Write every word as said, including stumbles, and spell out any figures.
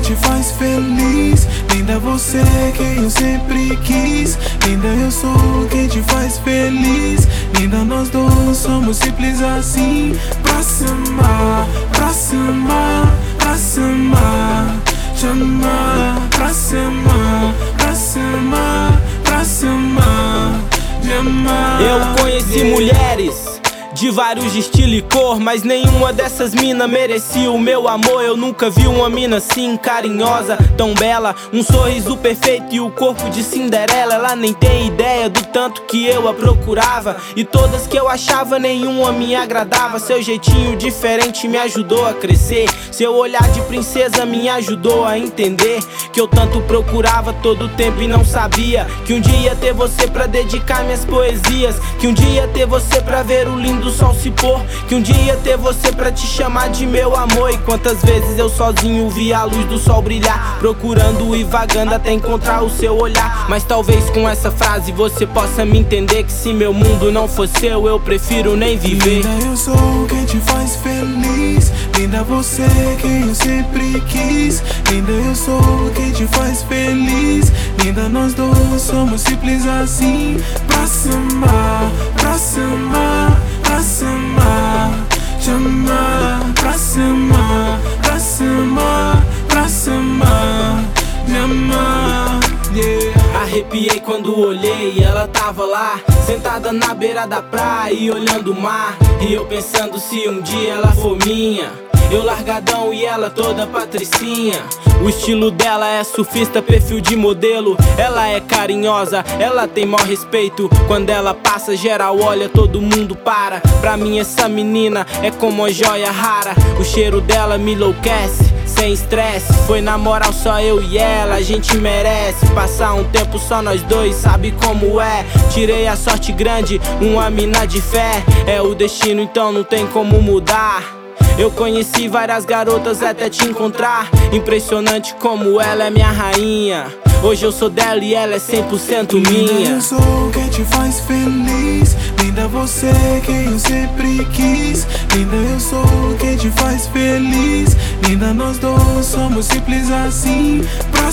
te faz feliz. Linda, você quem eu sempre quis. Linda, eu sou quem te faz feliz. Linda, nós dois somos simples assim. Pra se amar, pra se amar, pra se amar, te amar, pra se amar, pra se amar, pra se amar, me amar. Eu conheci yeah. mulheres de vários estilo e cor, mas nenhuma dessas mina merecia o meu amor. Eu nunca vi uma mina assim carinhosa, tão bela, um sorriso perfeito e o corpo de Cinderela. Ela nem tem ideia do tanto que eu a procurava, e todas que eu achava nenhuma me agradava. Seu jeitinho diferente me ajudou a crescer, seu olhar de princesa me ajudou a entender que eu tanto procurava todo tempo e não sabia que um dia ia ter você pra dedicar minhas poesias, que um dia ia ter você pra ver o lindo do sol se pôr, que um dia ia ter você pra te chamar de meu amor. E quantas vezes eu sozinho vi a luz do sol brilhar, procurando e vagando até encontrar o seu olhar. Mas talvez com essa frase você possa me entender, que se meu mundo não for seu, eu prefiro nem viver. Linda, eu sou quem te faz feliz. Linda, você quem eu sempre quis. Linda, eu sou quem te faz feliz. Linda, nós dois somos simples assim. Pra se amar, pra se amar, pra se amar, te amar, pra se amar, pra se amar, pra se amar, me amar, yeah. Arrepiei quando olhei e ela tava lá, sentada na beira da praia e olhando o mar. E eu pensando se um dia ela for minha, eu largadão e ela toda patricinha. O estilo dela é surfista, perfil de modelo. Ela é carinhosa, ela tem maior respeito. Quando ela passa, geral olha, todo mundo para. Pra mim essa menina é como uma joia rara. O cheiro dela me enlouquece, sem estresse. Foi na moral só eu e ela, a gente merece passar um tempo só nós dois, sabe como é. Tirei a sorte grande, uma mina de fé. É o destino, então não tem como mudar. Eu conheci várias garotas até te encontrar. Impressionante como ela é minha rainha. Hoje eu sou dela e ela é cem por cento minha. Linda, eu sou quem te faz feliz. Linda, você quem eu sempre quis. Linda, eu sou quem te faz feliz. Linda, nós dois somos simples assim. Pra